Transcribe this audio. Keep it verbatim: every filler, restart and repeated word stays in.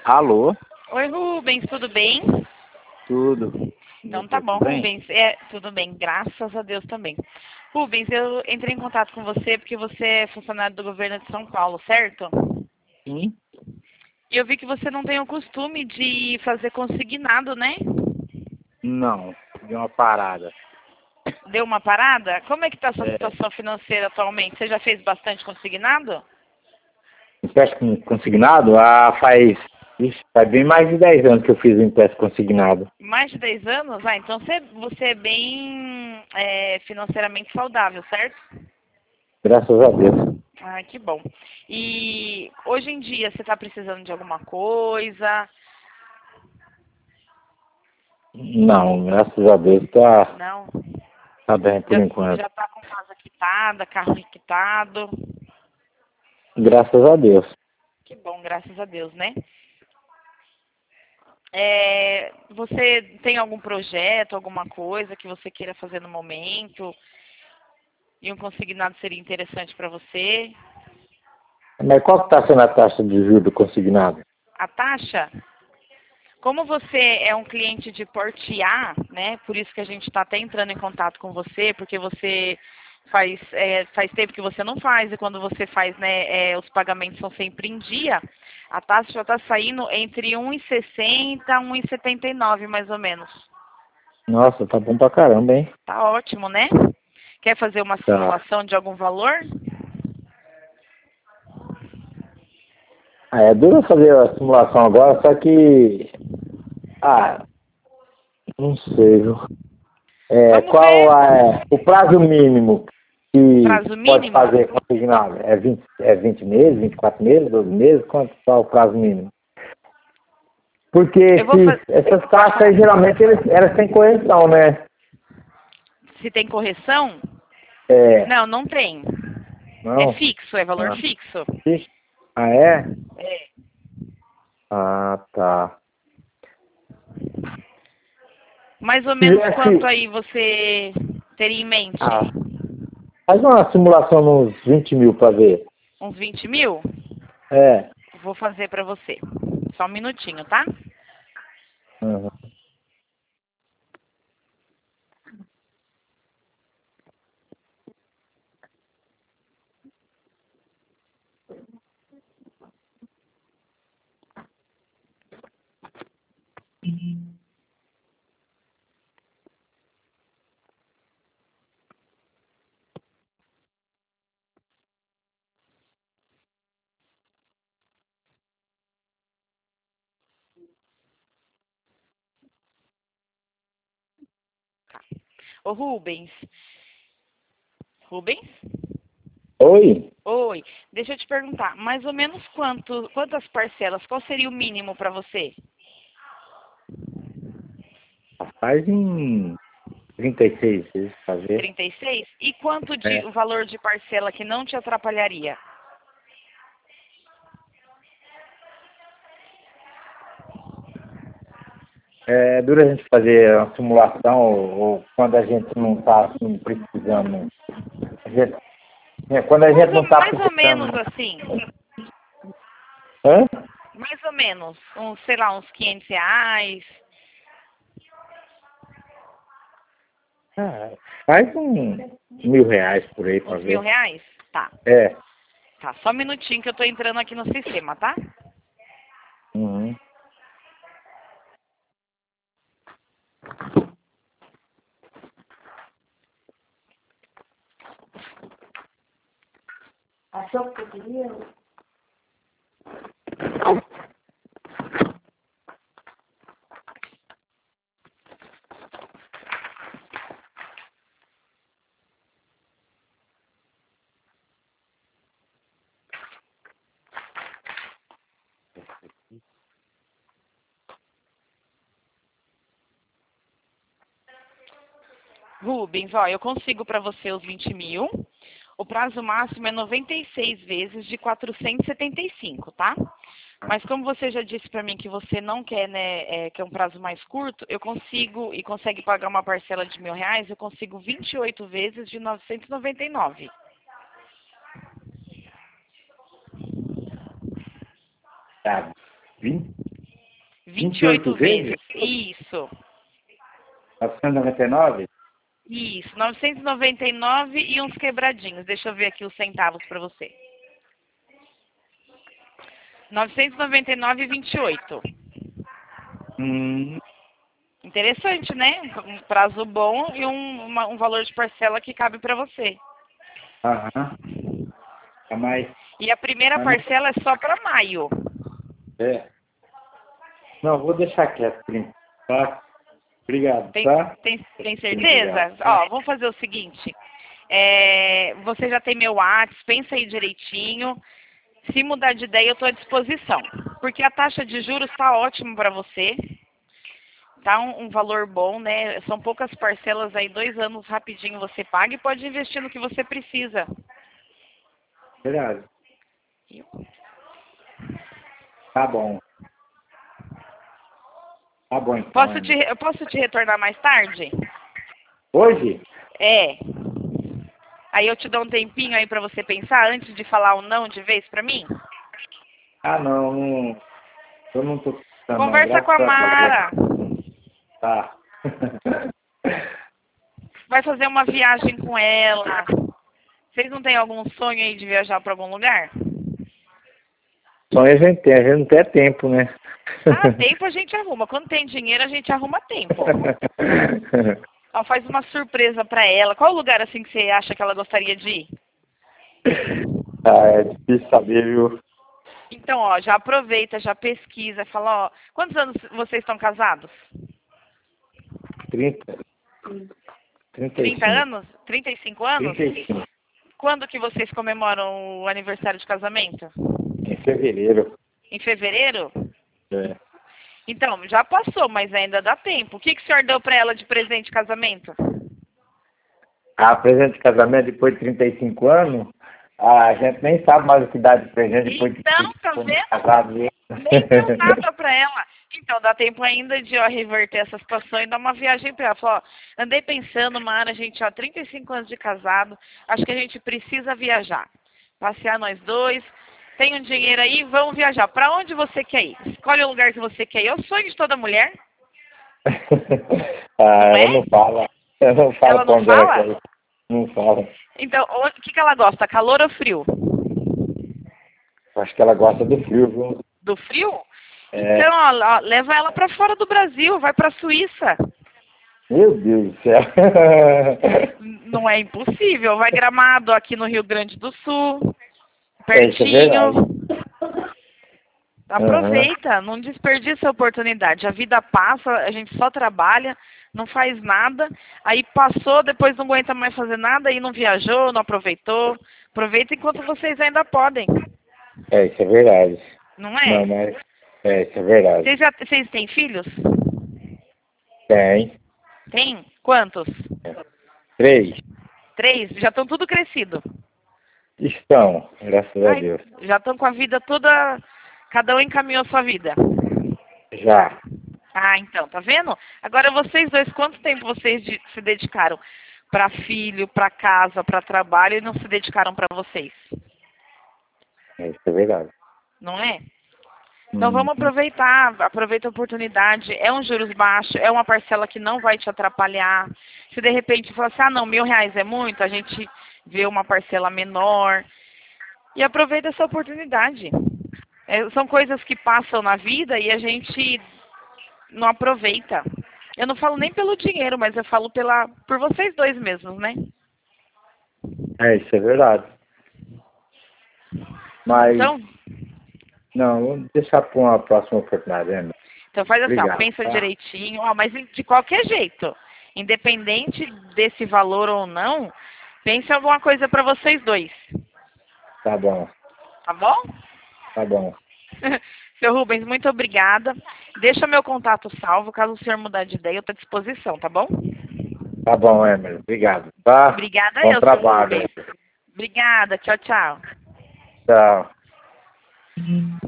Alô? Oi, Rubens, tudo bem? Tudo. Então tá bom, Bem? Rubens. É, tudo bem, graças a Deus também. Rubens, eu entrei em contato com você porque você é funcionário do governo de São Paulo, certo? Sim? E eu vi que você não tem o costume de fazer consignado, né? Não. Deu uma parada. Deu uma parada? Como é que tá a sua É, situação financeira atualmente? Você já fez bastante consignado? empréstimo consignado? Ah, faz, ixi, faz bem mais de dez anos que eu fiz o empréstimo consignado. Mais de dez anos? Ah, então você, você é bem é, financeiramente saudável, certo? Graças a Deus. Ah, que bom. E hoje em dia você está precisando de alguma coisa? Não, graças a Deus tá, Não? tá bem por Já, enquanto. já está com casa quitada, carro quitado? Graças a Deus. Que bom, graças a Deus, né? É, você tem algum projeto, alguma coisa que você queira fazer no momento? E um consignado seria interessante para você? Mas qual que tá sendo a taxa de juros do consignado? A taxa? Como você é um cliente de porte A, né? Por isso que a gente está até entrando em contato com você, porque você faz, é, faz tempo que você não faz, e quando você faz, né, é, os pagamentos são sempre em dia, a taxa já está saindo entre um e sessenta e um e setenta e nove, mais ou menos. Nossa, tá bom pra caramba, hein? Tá ótimo, né? Quer fazer uma Tá. simulação de algum valor? Ah, é duro fazer a simulação agora, só que... Ah, não sei, viu? É, Vamos qual ver. é o prazo mínimo que Prazo pode mínimo? fazer consignado? É vinte, é vinte meses, vinte e quatro meses, doze meses? Quanto qual é o prazo mínimo? Porque Eu vou se, fazer. essas taxas aí, geralmente eles, elas têm correção, né? Se tem correção? É, Não, não tem. É não? fixo, é valor Ah, fixo. ixi. Ah, é? É. Ah, tá. Mais ou Se menos quanto tivesse, aí você teria em mente? ah, faz uma simulação nos vinte mil para ver. Uns vinte mil? É. Vou fazer para você. Só um minutinho, tá? Uhum. Ô Rubens. Rubens? Oi? Oi. Deixa eu te perguntar, mais ou menos quanto, quantas parcelas? Qual seria o mínimo para você? Faz em trinta e seis vezes para ver. trinta e seis? E quanto de É. o valor de parcela que não te atrapalharia? É duro a gente fazer uma simulação ou, ou quando a gente não está assim, precisando. A gente, é, quando a Mais gente ou, não está mais ou menos precisando. assim. Hã? Mais ou menos. Uns, sei lá, uns quinhentos reais. Ah, faz um mil reais por aí para Uns mil ver. reais? Tá. É. Tá, só um minutinho que eu tô entrando aqui no sistema, tá? Uhum. Achou que eu queria? Rubens, ó, eu consigo para você os vinte mil. O prazo máximo é noventa e seis vezes de quatrocentos e setenta e cinco, tá? Mas como você já disse para mim que você não quer, né, é, que é um prazo mais curto, eu consigo e consegue pagar uma parcela de mil reais, eu consigo vinte e oito vezes de novecentos e noventa e nove. Tá. vinte? vinte e oito vezes? vezes. Isso. novecentos e noventa e nove? Isso. novecentos e noventa e nove e uns quebradinhos. Deixa eu ver aqui os centavos para você. novecentos e noventa e nove e vinte e oito. Hum, Interessante, né? Um prazo bom e um, uma- um valor de parcela que cabe para você. aham. É mais. E a primeira Mas não- parcela é só para maio. É. Não, vou deixar quieto, primo. Tá? Obrigado, Tem, tá? tem, tem certeza? Obrigado. Ó, vamos fazer o seguinte. É, você já tem meu WhatsApp, pensa aí direitinho. Se mudar de ideia, eu estou à disposição. Porque a taxa de juros está ótima para você. Tá um, um valor bom, né? São poucas parcelas aí, dois anos rapidinho você paga e pode investir no que você precisa. Verdade. Tá bom. Tá bom, então. Posso Ana. te, eu posso te retornar mais tarde? Hoje? É. Aí eu te dou um tempinho aí pra você pensar antes de falar um não de vez pra mim? Ah, não. não eu não tô precisando, não. Conversa com a Graças Mara. Deus. Tá. Vai fazer uma viagem com ela. Vocês não têm algum sonho aí de viajar pra algum lugar? Sonho a gente tem, a gente não tem tempo, né? Ah, tempo a gente arruma. Quando tem dinheiro, a gente arruma tempo. Ó, faz uma surpresa pra ela. Qual lugar assim que você acha que ela gostaria de ir? Ah, é difícil saber, viu? Então, ó, já aproveita, já pesquisa, fala, ó, quantos anos vocês estão casados? trinta. trinta e trinta cinco. anos? trinta e cinco anos? trinta e cinco. Quando que vocês comemoram o aniversário de casamento? Em fevereiro. Em fevereiro? É. Então, já passou, mas ainda dá tempo. O que, que o senhor deu pra ela de presente de casamento? Ah, presente de casamento depois de trinta e cinco anos, a gente nem sabe mais o que dá de presente depois de Então, tá de vendo? casado. né? Nem deu nada pra ela. Então, dá tempo ainda de ó, reverter essa situação e dar uma viagem pra ela. Falar, ó, andei pensando, Mara, gente, ó, trinta e cinco anos de casado, acho que a gente precisa viajar. Passear nós dois. Tem um dinheiro aí, vamos viajar. Pra onde você quer ir? Escolhe o lugar que você quer ir. É o sonho de toda mulher. ah, Não ela é? não fala. Ela não fala Ela pra não onde ela fala? quer ir. Não fala. Então, o que, que ela gosta? Calor ou frio? Acho que ela gosta do frio, viu? Do frio? É. Então, ó, ó, leva ela pra fora do Brasil, vai pra Suíça. Meu Deus do céu. Não é impossível. Vai Gramado aqui no Rio Grande do Sul, É, isso é pertinho. verdade. Aproveita, não desperdiça a oportunidade. A vida passa, a gente só trabalha, não faz nada. Aí passou, depois não aguenta mais fazer nada, aí não viajou, não aproveitou. Aproveita enquanto vocês ainda podem. É, isso é verdade. Não é? Não, mas... É, isso é verdade. Vocês, já, vocês têm filhos? Tem. Tem? Quantos? Três. Três? Já estão tudo crescido. Estão, graças a Ai, Deus. já estão com a vida toda... Cada um encaminhou a sua vida. Já. Ah, então, tá vendo? Agora vocês dois, quanto tempo vocês de- se dedicaram para filho, para casa, para trabalho e não se dedicaram para vocês? É, isso é verdade. Não é? Então Uhum. vamos aproveitar, aproveita a oportunidade. É um juros baixo, é uma parcela que não vai te atrapalhar. Se de repente falar assim, ah não, mil reais é muito, a gente vê uma parcela menor. E aproveita essa oportunidade. É, são coisas que passam na vida e a gente não aproveita. Eu não falo nem pelo dinheiro, mas eu falo pela, por vocês dois mesmos, né? É, isso é verdade. Mas, Então, não, vamos deixar para uma próxima oportunidade, né? então faz assim, ó, Obrigado, pensa tá? direitinho, ó, mas de qualquer jeito, independente desse valor ou não, pense em alguma coisa para vocês dois, Tá bom, tá bom? tá bom. Seu Rubens, muito obrigada. Deixa meu contato salvo, caso o senhor mudar de ideia, eu estou à disposição, tá bom? Tá bom, Emily. Obrigado, tá? Obrigada Bom eu, seu trabalho. Rubens. Obrigada, tchau, tchau. Tchau.